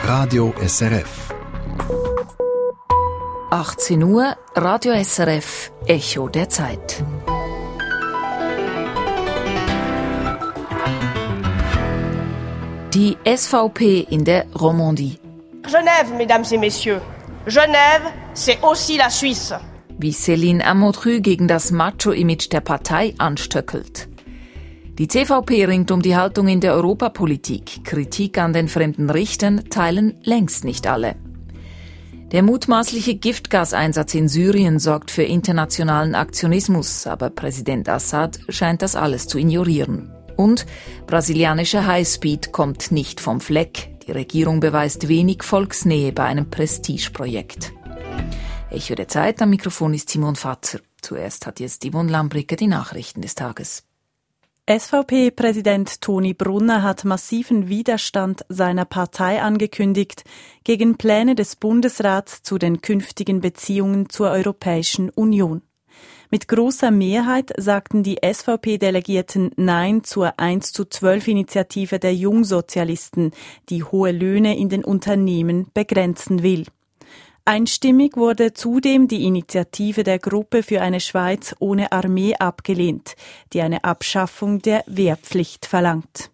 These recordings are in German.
Radio SRF. 18 Uhr, Radio SRF, Echo der Zeit. Die SVP in der Romandie. Genève, mesdames et messieurs. Genève, c'est aussi la Suisse. Wie Céline Amotru gegen das Macho-Image der Partei anstöckelt. Die CVP ringt um die Haltung in der Europapolitik. Kritik an den fremden Richtern teilen längst nicht alle. Der mutmaßliche Giftgaseinsatz in Syrien sorgt für internationalen Aktionismus, aber Präsident Assad scheint das alles zu ignorieren. Und brasilianischer Highspeed kommt nicht vom Fleck. Die Regierung beweist wenig Volksnähe bei einem Prestigeprojekt. Echo der Zeit, am Mikrofon ist Simon Fatzer. Zuerst hat jetzt Yvonne Lambricke die Nachrichten des Tages. SVP-Präsident Toni Brunner hat massiven Widerstand seiner Partei angekündigt gegen Pläne des Bundesrats zu den künftigen Beziehungen zur Europäischen Union. Mit großer Mehrheit sagten die SVP-Delegierten Nein zur 1:12-Initiative der Jungsozialisten, die hohe Löhne in den Unternehmen begrenzen will. Einstimmig wurde zudem die Initiative der Gruppe für eine Schweiz ohne Armee abgelehnt, die eine Abschaffung der Wehrpflicht verlangt.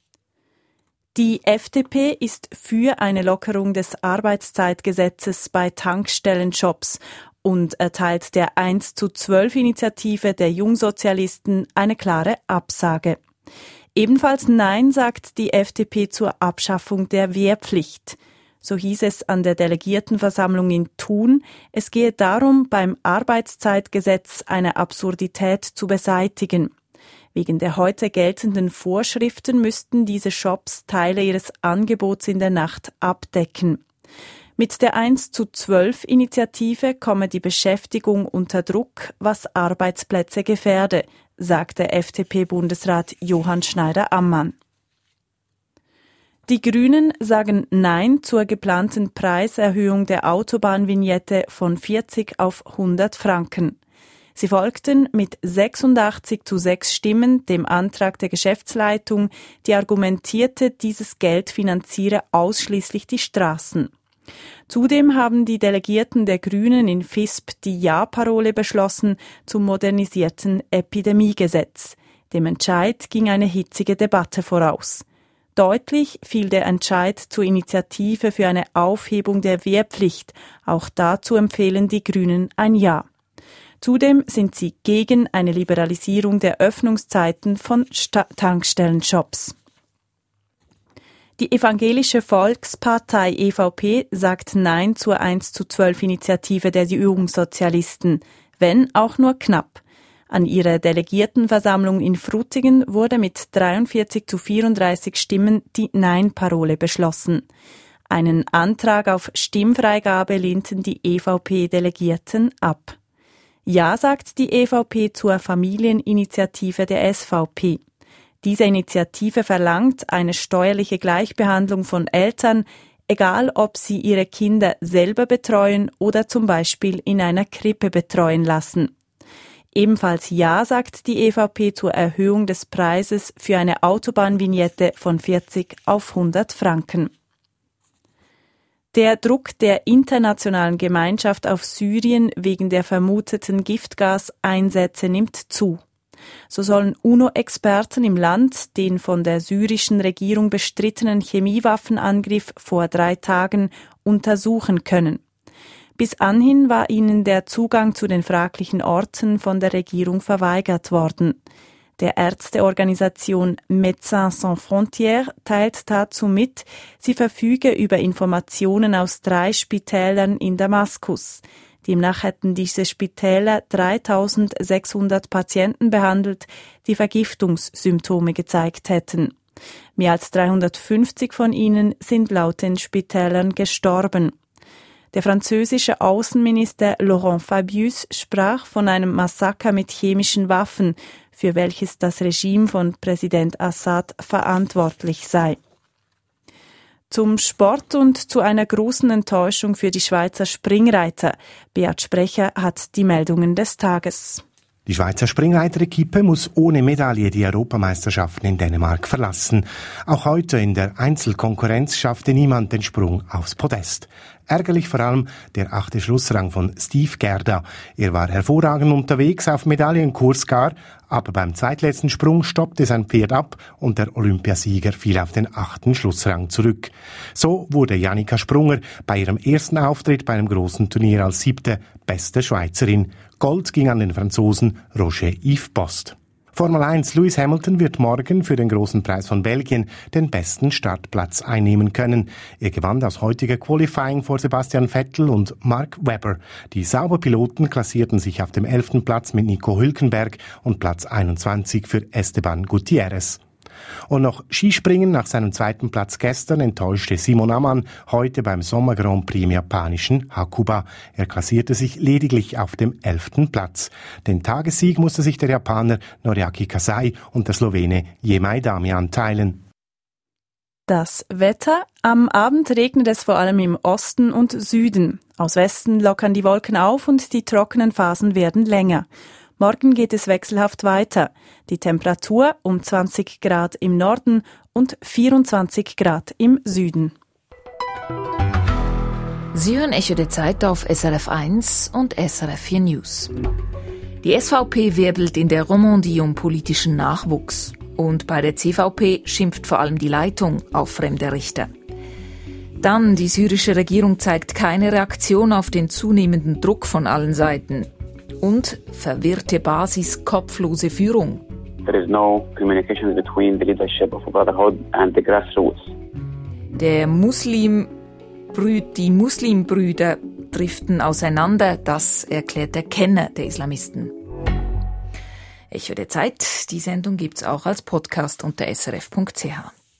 Die FDP ist für eine Lockerung des Arbeitszeitgesetzes bei Tankstellenjobs und erteilt der 1:12-Initiative der Jungsozialisten eine klare Absage. Ebenfalls Nein sagt die FDP zur Abschaffung der Wehrpflicht. So hieß es an der Delegiertenversammlung in Thun, es gehe darum, beim Arbeitszeitgesetz eine Absurdität zu beseitigen. Wegen der heute geltenden Vorschriften müssten diese Shops Teile ihres Angebots in der Nacht abdecken. Mit der 1:12-Initiative komme die Beschäftigung unter Druck, was Arbeitsplätze gefährde, sagte FDP-Bundesrat Johann Schneider-Ammann. Die Grünen sagen Nein zur geplanten Preiserhöhung der Autobahnvignette von 40 auf 100 Franken. Sie folgten mit 86:6 Stimmen dem Antrag der Geschäftsleitung, die argumentierte, dieses Geld finanziere ausschließlich die Straßen. Zudem haben die Delegierten der Grünen in Visp die Ja-Parole beschlossen zum modernisierten Epidemiegesetz. Dem Entscheid ging eine hitzige Debatte voraus. Deutlich fiel der Entscheid zur Initiative für eine Aufhebung der Wehrpflicht. Auch dazu empfehlen die Grünen ein Ja. Zudem sind sie gegen eine Liberalisierung der Öffnungszeiten von Tankstellenshops. Die Evangelische Volkspartei EVP sagt Nein zur 1:12-Initiative der Jungsozialisten, wenn auch nur knapp. An ihrer Delegiertenversammlung in Frutigen wurde mit 43:34 Stimmen die Nein-Parole beschlossen. Einen Antrag auf Stimmfreigabe lehnten die EVP-Delegierten ab. Ja sagt die EVP zur Familieninitiative der SVP. Diese Initiative verlangt eine steuerliche Gleichbehandlung von Eltern, egal ob sie ihre Kinder selber betreuen oder zum Beispiel in einer Krippe betreuen lassen. Ebenfalls Ja sagt die EVP zur Erhöhung des Preises für eine Autobahnvignette von 40 auf 100 Franken. Der Druck der internationalen Gemeinschaft auf Syrien wegen der vermuteten Giftgaseinsätze nimmt zu. So sollen UNO-Experten im Land den von der syrischen Regierung bestrittenen Chemiewaffenangriff vor 3 Tagen untersuchen können. Bis anhin war ihnen der Zugang zu den fraglichen Orten von der Regierung verweigert worden. Der Ärzteorganisation Médecins Sans Frontières teilt dazu mit, sie verfüge über Informationen aus 3 Spitälern in Damaskus. Demnach hätten diese Spitäler 3.600 Patienten behandelt, die Vergiftungssymptome gezeigt hätten. Mehr als 350 von ihnen sind laut den Spitälern gestorben. Der französische Außenminister Laurent Fabius sprach von einem Massaker mit chemischen Waffen, für welches das Regime von Präsident Assad verantwortlich sei. Zum Sport und zu einer großen Enttäuschung für die Schweizer Springreiter. Beat Sprecher hat die Meldungen des Tages. Die Die Schweizer Springreiter-Equipe muss ohne Medaille die Europameisterschaften in Dänemark verlassen. Auch heute in der Einzelkonkurrenz schaffte niemand den Sprung aufs Podest. Ärgerlich vor allem der 8. Schlussrang von Steve Gerda. Er war hervorragend unterwegs auf Medaillenkurs gar, aber beim zweitletzten Sprung stoppte sein Pferd ab und der Olympiasieger fiel auf den 8. Schlussrang zurück. So wurde Jannika Sprunger bei ihrem ersten Auftritt bei einem großen Turnier als 7. beste Schweizerin. Gold ging an den Franzosen Roger Yves Post. Formel 1 Lewis Hamilton wird morgen für den Großen Preis von Belgien den besten Startplatz einnehmen können. Er gewann das heutige Qualifying vor Sebastian Vettel und Mark Webber. Die Sauberpiloten klassierten sich auf dem 11. Platz mit Nico Hülkenberg und Platz 21 für Esteban Gutierrez. Und noch Skispringen nach seinem 2. Platz gestern enttäuschte Simon Ammann heute beim Sommer Grand Prix im japanischen Hakuba. Er klassierte sich lediglich auf dem 11. Platz. Den Tagessieg musste sich der Japaner Noriaki Kasai und der Slowene Jemai Damian teilen. Das Wetter. Am Abend regnet es vor allem im Osten und Süden. Aus Westen lockern die Wolken auf und die trockenen Phasen werden länger. Morgen geht es wechselhaft weiter. Die Temperatur um 20 Grad im Norden und 24 Grad im Süden. Sie hören Echo der Zeit auf SRF 1 und SRF 4 News. Die SVP wirbelt in der Romandie um politischen Nachwuchs. Und bei der CVP schimpft vor allem die Leitung auf fremde Richter. Dann, die syrische Regierung zeigt keine Reaktion auf den zunehmenden Druck von allen Seiten. Und verwirrte Basis, kopflose Führung. There is no communication between the leadership of Brotherhood and the grassroots. Die Muslimbrüder driften auseinander, das erklärt der Kenner der Islamisten. Echo der Zeit, die Sendung gibt's auch als Podcast unter srf.ch.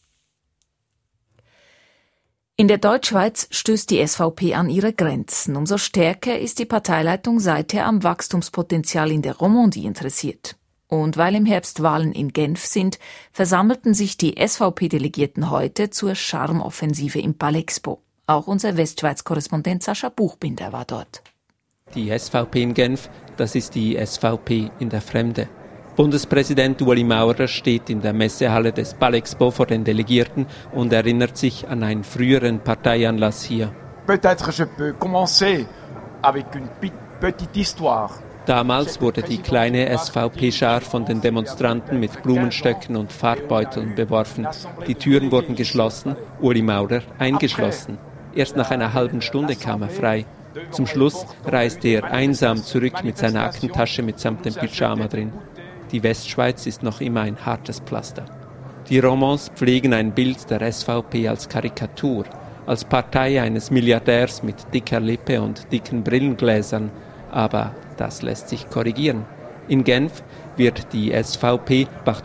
In der Deutschschweiz stößt die SVP an ihre Grenzen. Umso stärker ist die Parteileitung seither am Wachstumspotenzial in der Romandie interessiert. Und weil im Herbst Wahlen in Genf sind, versammelten sich die SVP-Delegierten heute zur Charmoffensive im Palexpo. Auch unser Westschweiz-Korrespondent Sascha Buchbinder war dort. Die SVP in Genf, das ist die SVP in der Fremde. Bundespräsident Ueli Maurer steht in der Messehalle des Palexpo vor den Delegierten und erinnert sich an einen früheren Parteianlass hier. Peut-être je peux commencer avec une petite histoire. Damals wurde die kleine SVP-Schar von den Demonstranten mit Blumenstöcken und Farbbeuteln beworfen. Die Türen wurden geschlossen, Ueli Maurer eingeschlossen. Erst nach einer halben Stunde kam er frei. Zum Schluss reiste er einsam zurück mit seiner Aktentasche mitsamt dem Pyjama drin. Die Westschweiz ist noch immer ein hartes Pflaster. Die Romans pflegen ein Bild der SVP als Karikatur, als Partei eines Milliardärs mit dicker Lippe und dicken Brillengläsern. Aber das lässt sich korrigieren. In Genf wird die SVP,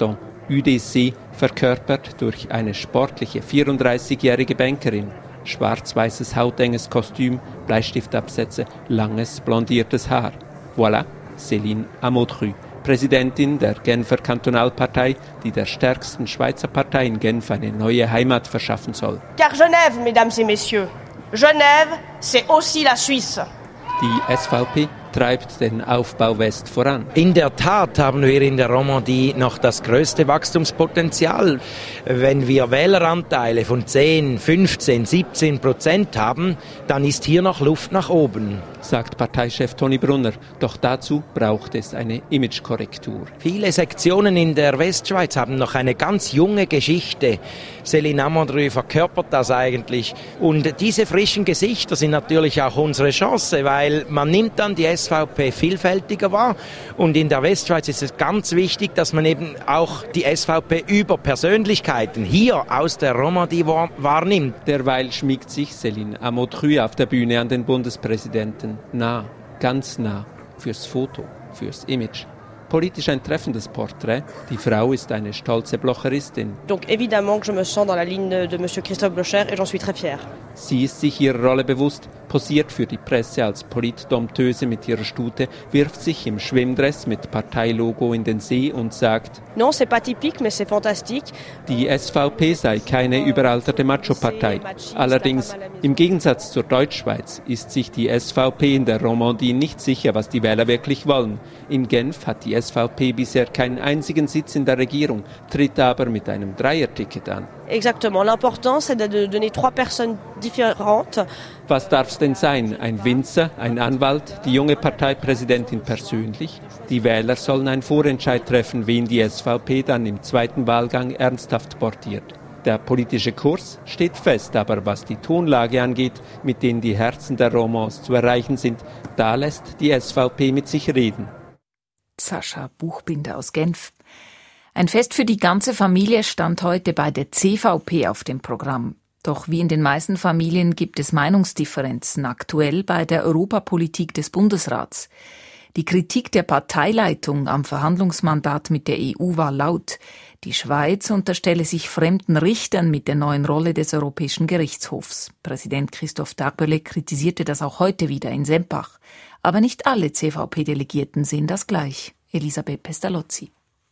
UDC, verkörpert durch eine sportliche 34-jährige Bankerin. Schwarz-weißes hautenges Kostüm, Bleistiftabsätze, langes blondiertes Haar. Voilà, Céline Amotru, Präsidentin der Genfer Kantonalpartei, die der stärksten Schweizer Partei in Genf eine neue Heimat verschaffen soll. Car Genève, mesdames et messieurs, Genève, c'est aussi la Suisse. Die SVP treibt den Aufbau West voran. In der Tat haben wir in der Romandie noch das größte Wachstumspotenzial. Wenn wir Wähleranteile von 10, 15, 17% haben, dann ist hier noch Luft nach oben, sagt Parteichef Toni Brunner. Doch dazu braucht es eine Imagekorrektur. Viele Sektionen in der Westschweiz haben noch eine ganz junge Geschichte. Céline Amotru verkörpert das eigentlich. Und diese frischen Gesichter sind natürlich auch unsere Chance, weil man nimmt dann die SVP vielfältiger wahr. Und in der Westschweiz ist es ganz wichtig, dass man eben auch die SVP über Persönlichkeiten hier aus der Romandie wahrnimmt. Derweil schmiegt sich Céline Amotru auf der Bühne an den Bundespräsidenten. Nah, ganz nah, fürs Foto, fürs Image. Politisch ein treffendes Porträt. Die Frau ist eine stolze Blocheristin. Donc évidemment que je me sens dans la ligne de Monsieur Christophe Blocher et j'en suis très fière. Sie ist sich ihrer Rolle bewusst, posiert für die Presse als Politdompteuse mit ihrer Stute, wirft sich im Schwimmdress mit Parteilogo in den See und sagt: Non, c'est pas typique, mais c'est fantastique. Die SVP sei keine überalterte Macho-Partei. Allerdings, im Gegensatz zur Deutschschweiz, ist sich die SVP in der Romandie nicht sicher, was die Wähler wirklich wollen. In Genf hat die die SVP bisher keinen einzigen Sitz in der Regierung, tritt aber mit einem Dreierticket an. Exactement. L'important, c'est de donner 3 personnes différentes. Was darf's denn sein? Ein Winzer, ein Anwalt, die junge Parteipräsidentin persönlich? Die Wähler sollen einen Vorentscheid treffen, wen die SVP dann im zweiten Wahlgang ernsthaft portiert. Der politische Kurs steht fest, aber was die Tonlage angeht, mit denen die Herzen der Romans zu erreichen sind, da lässt die SVP mit sich reden. Sascha Buchbinder aus Genf. Ein Fest für die ganze Familie stand heute bei der CVP auf dem Programm. Doch wie in den meisten Familien gibt es Meinungsdifferenzen aktuell bei der Europapolitik des Bundesrats. Die Kritik der Parteileitung am Verhandlungsmandat mit der EU war laut. Die Schweiz unterstelle sich fremden Richtern mit der neuen Rolle des Europäischen Gerichtshofs. Präsident Christoph Dagbele kritisierte das auch heute wieder in Sempach. Aber nicht alle CVP-Delegierten sehen das gleich. Elisabeth Pestalozzi.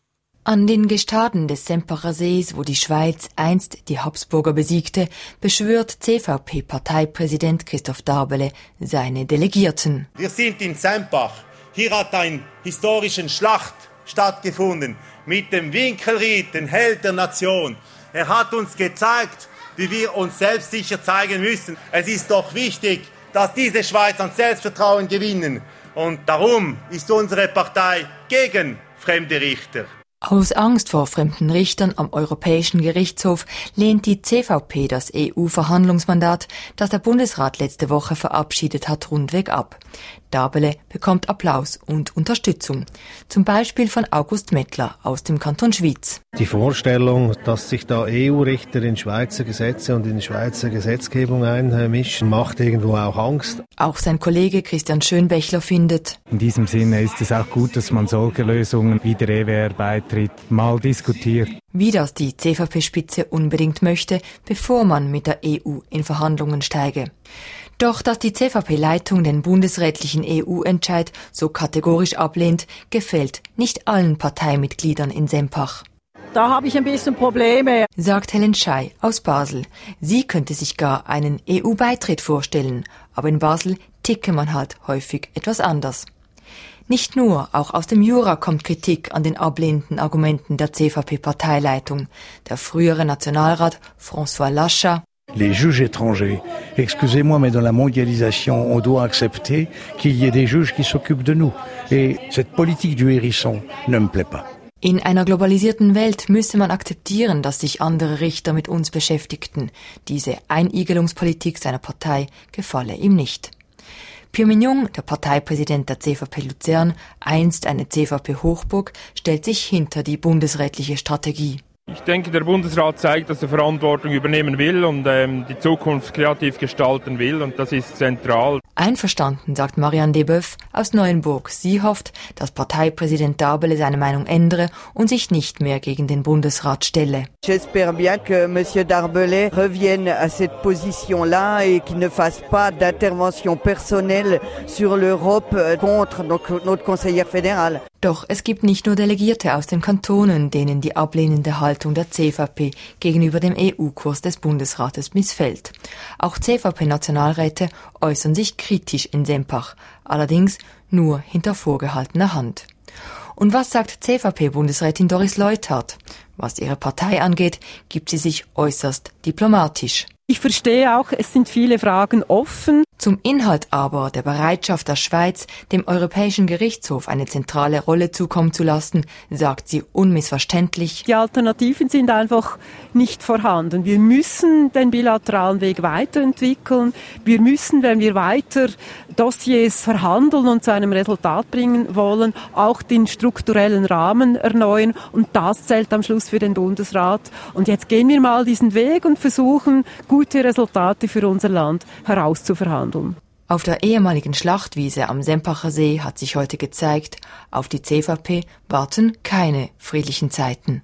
An den Gestaden des Sempacher Sees, wo die Schweiz einst die Habsburger besiegte, beschwört CVP-Parteipräsident Christoph Dagbele seine Delegierten. Wir sind in Sempach. Hier hat eine historische Schlacht stattgefunden mit dem Winkelried, den Held der Nation. Er hat uns gezeigt, wie wir uns selbstsicher zeigen müssen. Es ist doch wichtig, dass diese Schweiz an Selbstvertrauen gewinnen. Und darum ist unsere Partei gegen fremde Richter. Aus Angst vor fremden Richtern am Europäischen Gerichtshof lehnt die CVP das EU-Verhandlungsmandat, das der Bundesrat letzte Woche verabschiedet hat, rundweg ab. Dagbele bekommt Applaus und Unterstützung. Zum Beispiel von August Mettler aus dem Kanton Schwyz. Die Vorstellung, dass sich da EU-Richter in Schweizer Gesetze und in Schweizer Gesetzgebung einmischen, macht irgendwo auch Angst. Auch sein Kollege Christian Schönbächler findet: In diesem Sinne ist es auch gut, dass man solche Lösungen wie der EWR-Beitritt mal diskutiert. Wie das die CVP-Spitze unbedingt möchte, bevor man mit der EU in Verhandlungen steige. Doch dass die CVP-Leitung den bundesrätlichen EU-Entscheid so kategorisch ablehnt, gefällt nicht allen Parteimitgliedern in Sempach. Da habe ich ein bisschen Probleme, sagt Helen Schei aus Basel. Sie könnte sich gar einen EU-Beitritt vorstellen, aber in Basel ticke man halt häufig etwas anders. Nicht nur, auch aus dem Jura kommt Kritik an den ablehnenden Argumenten der CVP-Parteileitung. Der frühere Nationalrat François Lachat: Les juges étrangers, excusez-moi, mais dans la mondialisation, on doit accepter qu'il y ait des juges qui s'occupent de nous. Et cette politique du hérisson ne me plaît pas. In einer globalisierten Welt müsse man akzeptieren, dass sich andere Richter mit uns beschäftigten. Diese Einigelungspolitik seiner Partei gefalle ihm nicht. Pierre Mignon, der Parteipräsident der CVP Luzern, einst eine CVP-Hochburg, stellt sich hinter die bundesrätliche Strategie. Ich denke, der Bundesrat zeigt, dass er Verantwortung übernehmen will und die Zukunft kreativ gestalten will, und das ist zentral. Einverstanden, sagt Marianne Desboeuf aus Neuenburg. Sie hofft, dass Parteipräsident Dagbele seine Meinung ändere und sich nicht mehr gegen den Bundesrat stelle. J'espère bien que Monsieur Dagbele revienne à cette position-là et qu'il ne fasse pas d'intervention personnelle sur l'Europe contre notre conseillère fédérale. Doch es gibt nicht nur Delegierte aus den Kantonen, denen die ablehnende Haltung der CVP gegenüber dem EU-Kurs des Bundesrates missfällt. Auch CVP-Nationalräte äußern sich kritisch in Sempach, allerdings nur hinter vorgehaltener Hand. Und was sagt CVP-Bundesrätin Doris Leuthard? Was ihre Partei angeht, gibt sie sich äußerst diplomatisch. Ich verstehe auch, es sind viele Fragen offen. Zum Inhalt aber der Bereitschaft der Schweiz, dem Europäischen Gerichtshof eine zentrale Rolle zukommen zu lassen, sagt sie unmissverständlich: Die Alternativen sind einfach nicht vorhanden. Wir müssen den bilateralen Weg weiterentwickeln. Wir müssen, wenn wir weiter Dossiers verhandeln und zu einem Resultat bringen wollen, auch den strukturellen Rahmen erneuern. Und das zählt am Schluss für den Bundesrat. Und jetzt gehen wir mal diesen Weg und versuchen, gute Resultate für unser Land herauszuverhandeln. Auf der ehemaligen Schlachtwiese am Sempacher See hat sich heute gezeigt, auf die CVP warten keine friedlichen Zeiten.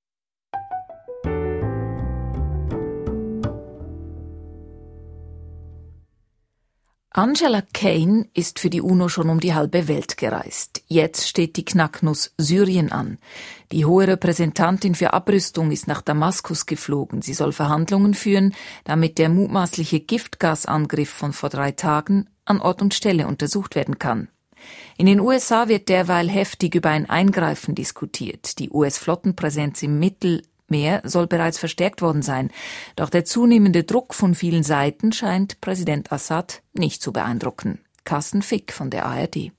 Angela Kane ist für die UNO schon um die halbe Welt gereist. Jetzt steht die Knacknuss Syrien an. Die hohe Repräsentantin für Abrüstung ist nach Damaskus geflogen. Sie soll Verhandlungen führen, damit der mutmaßliche Giftgasangriff von vor 3 Tagen an Ort und Stelle untersucht werden kann. In den USA wird derweil heftig über ein Eingreifen diskutiert. Die US-Flottenpräsenz im Mittelmeer soll bereits verstärkt worden sein. Doch der zunehmende Druck von vielen Seiten scheint Präsident Assad nicht zu beeindrucken. Carsten Fick von der ARD.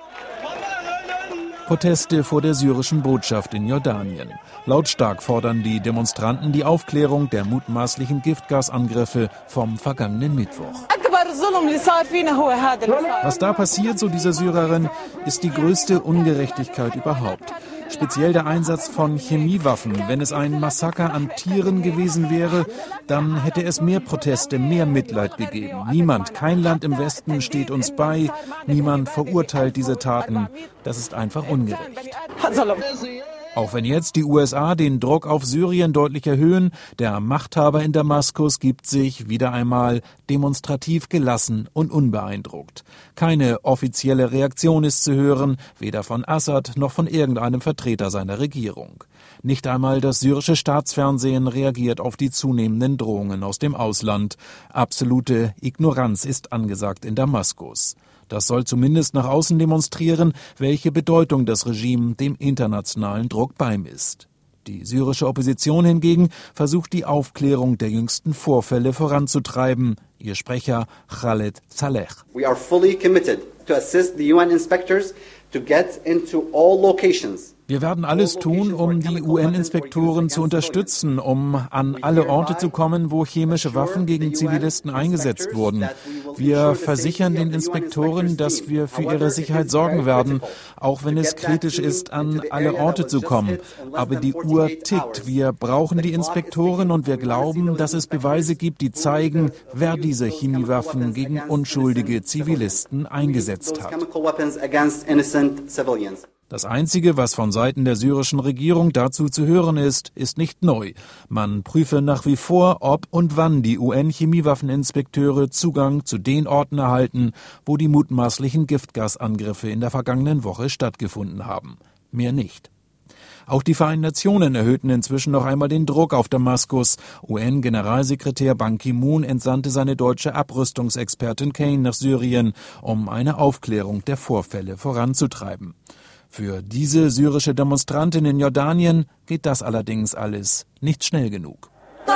Proteste vor der syrischen Botschaft in Jordanien. Lautstark fordern die Demonstranten die Aufklärung der mutmaßlichen Giftgasangriffe vom vergangenen Mittwoch. Was da passiert, so dieser Syrerin, ist die größte Ungerechtigkeit überhaupt. Speziell der Einsatz von Chemiewaffen. Wenn es ein Massaker an Tieren gewesen wäre, dann hätte es mehr Proteste, mehr Mitleid gegeben. Niemand, kein Land im Westen steht uns bei. Niemand verurteilt diese Taten. Das ist einfach ungerecht. Auch wenn jetzt die USA den Druck auf Syrien deutlich erhöhen, der Machthaber in Damaskus gibt sich wieder einmal demonstrativ gelassen und unbeeindruckt. Keine offizielle Reaktion ist zu hören, weder von Assad noch von irgendeinem Vertreter seiner Regierung. Nicht einmal das syrische Staatsfernsehen reagiert auf die zunehmenden Drohungen aus dem Ausland. Absolute Ignoranz ist angesagt in Damaskus. Das soll zumindest nach außen demonstrieren, welche Bedeutung das Regime dem internationalen Druck beimisst. Die syrische Opposition hingegen versucht, die Aufklärung der jüngsten Vorfälle voranzutreiben. Ihr Sprecher Khaled Saleh. We are fully committed to assist the UN inspectors to get into all locations. Wir werden alles tun, um die UN-Inspektoren zu unterstützen, um an alle Orte zu kommen, wo chemische Waffen gegen Zivilisten eingesetzt wurden. Wir versichern den Inspektoren, dass wir für ihre Sicherheit sorgen werden, auch wenn es kritisch ist, an alle Orte zu kommen. Aber die Uhr tickt. Wir brauchen die Inspektoren und wir glauben, dass es Beweise gibt, die zeigen, wer diese Chemiewaffen gegen unschuldige Zivilisten eingesetzt hat. Das Einzige, was von Seiten der syrischen Regierung dazu zu hören ist, ist nicht neu. Man prüfe nach wie vor, ob und wann die UN-Chemiewaffeninspekteure Zugang zu den Orten erhalten, wo die mutmaßlichen Giftgasangriffe in der vergangenen Woche stattgefunden haben. Mehr nicht. Auch die Vereinten Nationen erhöhten inzwischen noch einmal den Druck auf Damaskus. UN-Generalsekretär Ban Ki-moon entsandte seine deutsche Abrüstungsexpertin Kane nach Syrien, um eine Aufklärung der Vorfälle voranzutreiben. Für diese syrische Demonstrantin in Jordanien geht das allerdings alles nicht schnell genug.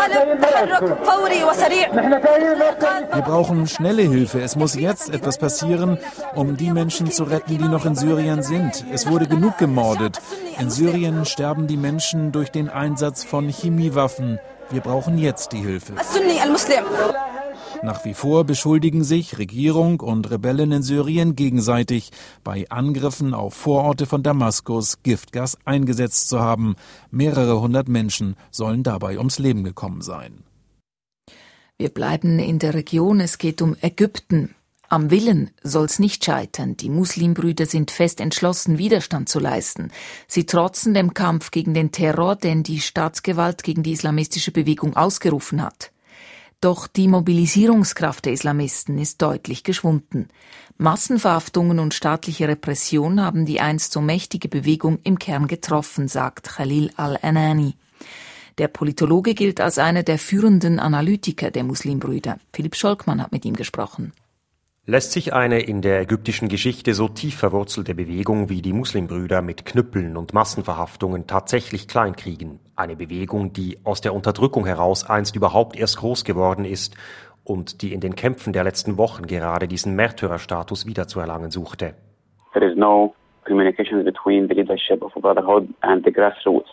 Wir brauchen schnelle Hilfe. Es muss jetzt etwas passieren, um die Menschen zu retten, die noch in Syrien sind. Es wurde genug gemordet. In Syrien sterben die Menschen durch den Einsatz von Chemiewaffen. Wir brauchen jetzt die Hilfe. Nach wie vor beschuldigen sich Regierung und Rebellen in Syrien gegenseitig, bei Angriffen auf Vororte von Damaskus Giftgas eingesetzt zu haben. Mehrere hundert Menschen sollen dabei ums Leben gekommen sein. Wir bleiben in der Region, es geht um Ägypten. Am Willen soll's nicht scheitern. Die Muslimbrüder sind fest entschlossen, Widerstand zu leisten. Sie trotzen dem Kampf gegen den Terror, den die Staatsgewalt gegen die islamistische Bewegung ausgerufen hat. Doch die Mobilisierungskraft der Islamisten ist deutlich geschwunden. Massenverhaftungen und staatliche Repression haben die einst so mächtige Bewegung im Kern getroffen, sagt Khalil al-Anani. Der Politologe gilt als einer der führenden Analytiker der Muslimbrüder. Philipp Scholkmann hat mit ihm gesprochen. Lässt sich eine in der ägyptischen Geschichte so tief verwurzelte Bewegung wie die Muslimbrüder mit Knüppeln und Massenverhaftungen tatsächlich kleinkriegen? Eine Bewegung, die aus der Unterdrückung heraus einst überhaupt erst groß geworden ist und die in den Kämpfen der letzten Wochen gerade diesen Märtyrerstatus wiederzuerlangen suchte. There is no communication between the leadership of Brotherhood and the grassroots.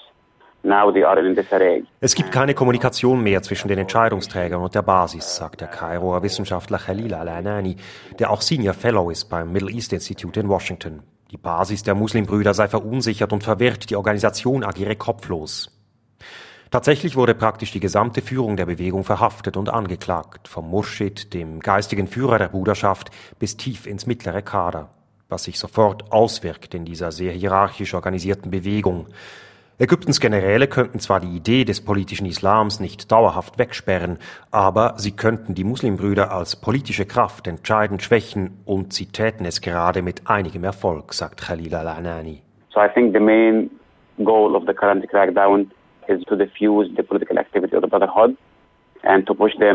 Es gibt keine Kommunikation mehr zwischen den Entscheidungsträgern und der Basis, sagt der Kairoer Wissenschaftler Khalil al-Anani, der auch Senior Fellow ist beim Middle East Institute in Washington. Die Basis der Muslimbrüder sei verunsichert und verwirrt, die Organisation agiere kopflos. Tatsächlich wurde praktisch die gesamte Führung der Bewegung verhaftet und angeklagt, vom Murschid, dem geistigen Führer der Bruderschaft, bis tief ins mittlere Kader, was sich sofort auswirkt in dieser sehr hierarchisch organisierten Bewegung. Ägyptens Generäle könnten zwar die Idee des politischen Islams nicht dauerhaft wegsperren, aber sie könnten die Muslimbrüder als politische Kraft entscheidend schwächen und sie täten es gerade mit einigem Erfolg, sagt Khalil al-Anani. So I think the main goal of the current crackdown is to diffuse the political activity of the Brotherhood and to push them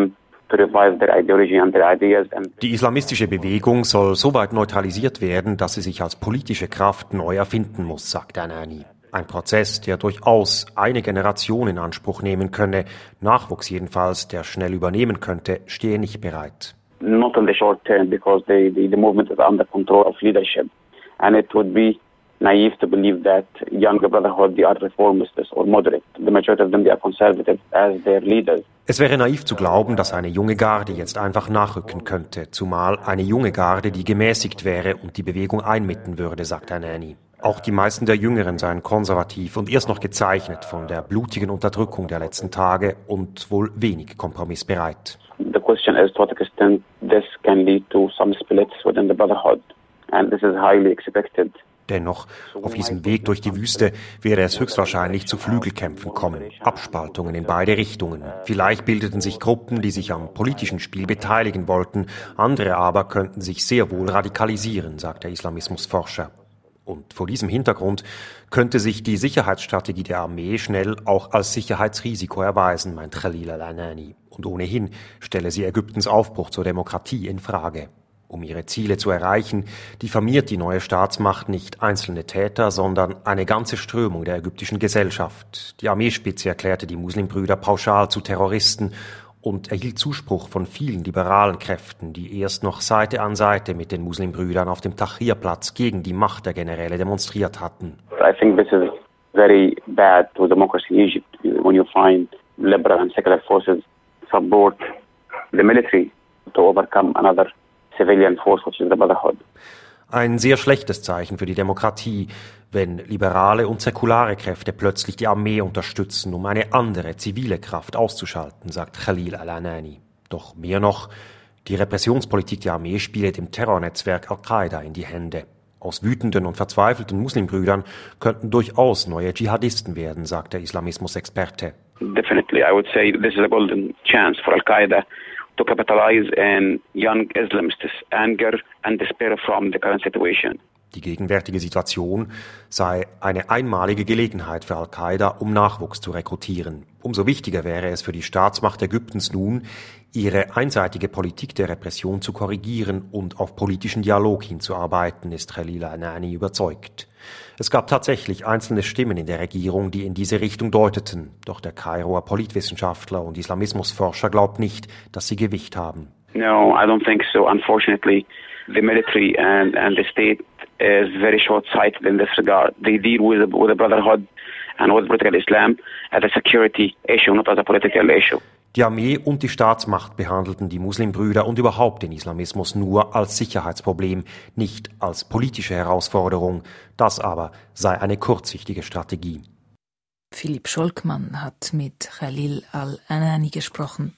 to revive their ideology and their ideas. Die islamistische Bewegung soll so weit neutralisiert werden, dass sie sich als politische Kraft neu erfinden muss, sagt Anani. Ein Prozess, der durchaus eine Generation in Anspruch nehmen könne. Nachwuchs jedenfalls, der schnell übernehmen könnte, stehe nicht bereit. Not in the short term, because the movement is under control of leadership. And it would be naive to believe that younger brotherhood, they are reformists or moderate. The majority of them, they are conservative as their leaders. Es wäre naiv zu glauben, dass eine junge Garde jetzt einfach nachrücken könnte, zumal eine junge Garde, die gemäßigt wäre und die Bewegung einmitten würde, sagt Anani. Auch die meisten der Jüngeren seien konservativ und erst noch gezeichnet von der blutigen Unterdrückung der letzten Tage und wohl wenig kompromissbereit. The question is to what extent this can lead to some splits within the brotherhood, and this is highly expected. Dennoch, auf diesem Weg durch die Wüste werde es höchstwahrscheinlich zu Flügelkämpfen kommen, Abspaltungen in beide Richtungen. Vielleicht bildeten sich Gruppen, die sich am politischen Spiel beteiligen wollten, andere aber könnten sich sehr wohl radikalisieren, sagt der Islamismusforscher. Und vor diesem Hintergrund könnte sich die Sicherheitsstrategie der Armee schnell auch als Sicherheitsrisiko erweisen, meint Khalil al-Anani. Und ohnehin stelle sie Ägyptens Aufbruch zur Demokratie in Frage. Um ihre Ziele zu erreichen, diffamiert die neue Staatsmacht nicht einzelne Täter, sondern eine ganze Strömung der ägyptischen Gesellschaft. Die Armeespitze erklärte die Muslimbrüder pauschal zu Terroristen und erhielt Zuspruch von vielen liberalen Kräften, die erst noch Seite an Seite mit den Muslimbrüdern auf dem Tahrir-Platz gegen die Macht der Generäle demonstriert hatten. I think this is very bad to democracy in Egypt when you find liberal and secular forces support the military to overcome another civilian force, which is the Brotherhood. Ein sehr schlechtes Zeichen für die Demokratie, wenn liberale und säkulare Kräfte plötzlich die Armee unterstützen, um eine andere zivile Kraft auszuschalten, sagt Khalil al-Anani. Doch mehr noch, die Repressionspolitik der Armee spiele dem Terrornetzwerk Al-Qaida in die Hände. Aus wütenden und verzweifelten Muslimbrüdern könnten durchaus neue Dschihadisten werden, sagt der Islamismusexperte. Definitely, I would say this is a golden chance for Al-Qaida to capitalize on young Islamists' anger and despair from the current situation. Die gegenwärtige Situation sei eine einmalige Gelegenheit für Al-Qaida, um Nachwuchs zu rekrutieren. Umso wichtiger wäre es für die Staatsmacht Ägyptens nun, ihre einseitige Politik der Repression zu korrigieren und auf politischen Dialog hinzuarbeiten, ist Khalil al-Anani überzeugt. Es gab tatsächlich einzelne Stimmen in der Regierung, die in diese Richtung deuteten. Doch der Kairoer Politwissenschaftler und Islamismusforscher glaubt nicht, dass sie Gewicht haben. No, I don't think so. Unfortunately, the military and the state is very short-sighted in this regard. They deal with the Brotherhood and with political Islam as a security issue, not as a political issue. Die Armee und die Staatsmacht behandelten die Muslimbrüder und überhaupt den Islamismus nur als Sicherheitsproblem, nicht als politische Herausforderung. Das aber sei eine kurzsichtige Strategie. Philipp Scholkmann hat mit Khalil al-Anani gesprochen.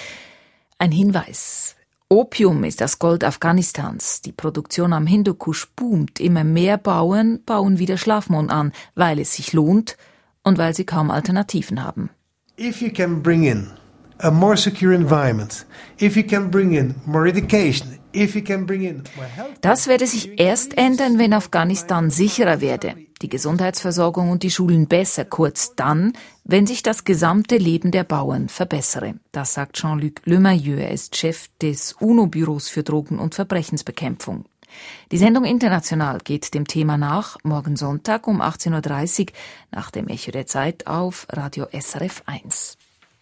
Ein Hinweis. Opium ist das Gold Afghanistans. Die Produktion am Hindukusch boomt. Immer mehr Bauern bauen wieder Schlafmohn an, weil es sich lohnt und weil sie kaum Alternativen haben. If you can bring in a more secure environment, if you can bring in more education, if you can bring in more health. Das werde sich erst ändern, wenn Afghanistan sicherer werde, die Gesundheitsversorgung und die Schulen besser, kurz dann, wenn sich das gesamte Leben der Bauern verbessere. Das sagt Jean-Luc Lemayeux, er ist Chef des UNO-Büros für Drogen- und Verbrechensbekämpfung. Die Sendung International geht dem Thema nach, morgen Sonntag um 18.30 Uhr nach dem Echo der Zeit auf Radio SRF 1.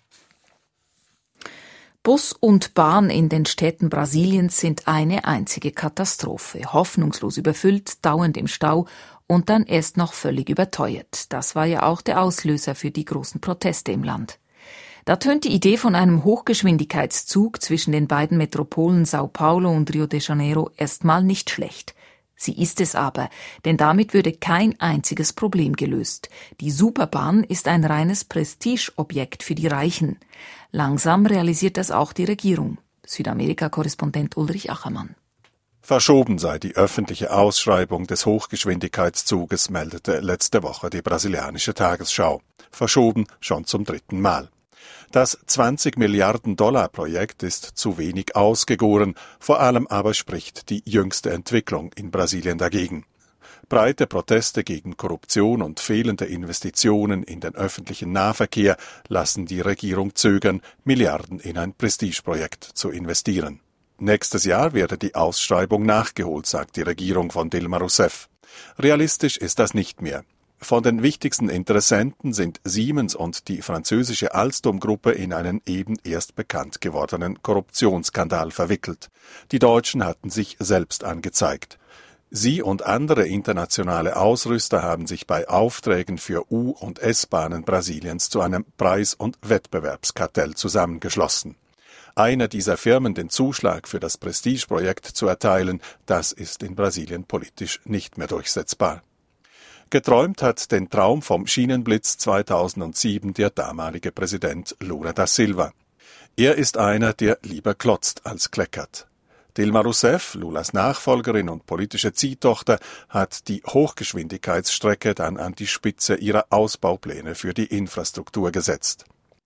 Bus und Bahn in den Städten Brasiliens sind eine einzige Katastrophe. Hoffnungslos überfüllt, dauernd im Stau und dann erst noch völlig überteuert. Das war ja auch der Auslöser für die großen Proteste im Land. Da tönt die Idee von einem Hochgeschwindigkeitszug zwischen den beiden Metropolen Sao Paulo und Rio de Janeiro erstmal nicht schlecht. Sie ist es aber, denn damit würde kein einziges Problem gelöst. Die Superbahn ist ein reines Prestigeobjekt für die Reichen. Langsam realisiert das auch die Regierung. Südamerika-Korrespondent Ulrich Achermann. Verschoben sei die öffentliche Ausschreibung des Hochgeschwindigkeitszuges, meldete letzte Woche die brasilianische Tagesschau. Verschoben schon zum 3. Mal. Das 20 Milliarden $ Projekt ist zu wenig ausgegoren, vor allem aber spricht die jüngste Entwicklung in Brasilien dagegen. Breite Proteste gegen Korruption und fehlende Investitionen in den öffentlichen Nahverkehr lassen die Regierung zögern, Milliarden in ein Prestigeprojekt zu investieren. Nächstes Jahr werde die Ausschreibung nachgeholt, sagt die Regierung von Dilma Rousseff. Realistisch ist das nicht mehr. Von den wichtigsten Interessenten sind Siemens und die französische Alstom-Gruppe in einen eben erst bekannt gewordenen Korruptionsskandal verwickelt. Die Deutschen hatten sich selbst angezeigt. Sie und andere internationale Ausrüster haben sich bei Aufträgen für U- und S-Bahnen Brasiliens zu einem Preis- und Wettbewerbskartell zusammengeschlossen. Einer dieser Firmen den Zuschlag für das Prestigeprojekt zu erteilen, das ist in Brasilien politisch nicht mehr durchsetzbar. Geträumt hat den Traum vom Schienenblitz 2007 der damalige Präsident Lula da Silva. Er ist einer, der lieber klotzt als kleckert. Dilma Rousseff, Lulas Nachfolgerin und politische Ziehtochter, hat die Hochgeschwindigkeitsstrecke dann an die Spitze ihrer Ausbaupläne für die Infrastruktur gesetzt.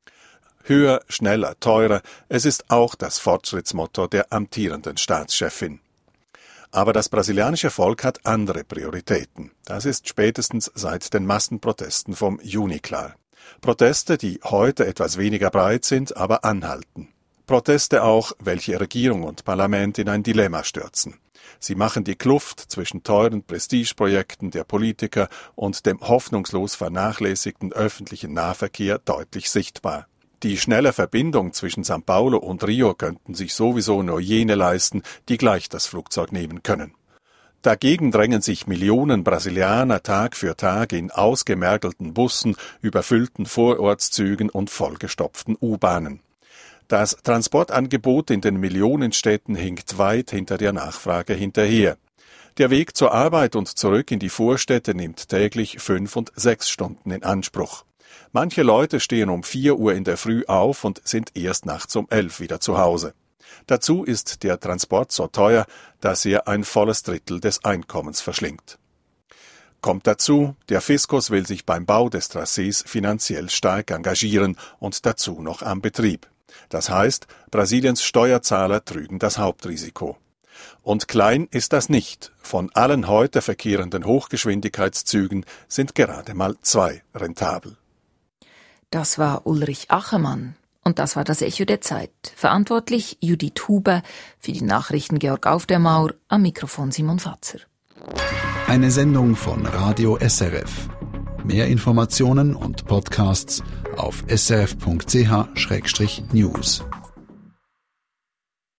Höher, schneller, teurer, es ist auch das Fortschrittsmotto der amtierenden Staatschefin. Aber das brasilianische Volk hat andere Prioritäten. Das ist spätestens seit den Massenprotesten vom Juni klar. Proteste, die heute etwas weniger breit sind, aber anhalten. Proteste auch, welche Regierung und Parlament in ein Dilemma stürzen. Sie machen die Kluft zwischen teuren Prestigeprojekten der Politiker und dem hoffnungslos vernachlässigten öffentlichen Nahverkehr deutlich sichtbar. Die schnelle Verbindung zwischen São Paulo und Rio könnten sich sowieso nur jene leisten, die gleich das Flugzeug nehmen können. Dagegen drängen sich Millionen Brasilianer Tag für Tag in ausgemergelten Bussen, überfüllten Vorortszügen und vollgestopften U-Bahnen. Das Transportangebot in den Millionenstädten hinkt weit hinter der Nachfrage hinterher. Der Weg zur Arbeit und zurück in die Vorstädte nimmt täglich 5 und 6 Stunden in Anspruch. Manche Leute stehen um 4 Uhr in der Früh auf und sind erst nachts um 11 wieder zu Hause. Dazu ist der Transport so teuer, dass er ein volles Drittel des Einkommens verschlingt. Kommt dazu, der Fiskus will sich beim Bau des Tracés finanziell stark engagieren und dazu noch am Betrieb. Das heißt, Brasiliens Steuerzahler trügen das Hauptrisiko. Und klein ist das nicht. Von allen heute verkehrenden Hochgeschwindigkeitszügen sind gerade mal 2 rentabel. Das war Ulrich Achermann. Und das war das Echo der Zeit. Verantwortlich Judith Huber, für die Nachrichten Georg Aufdermaur, am Mikrofon Simon Fatzer. Eine Sendung von Radio SRF. Mehr Informationen und Podcasts auf srf.ch/news.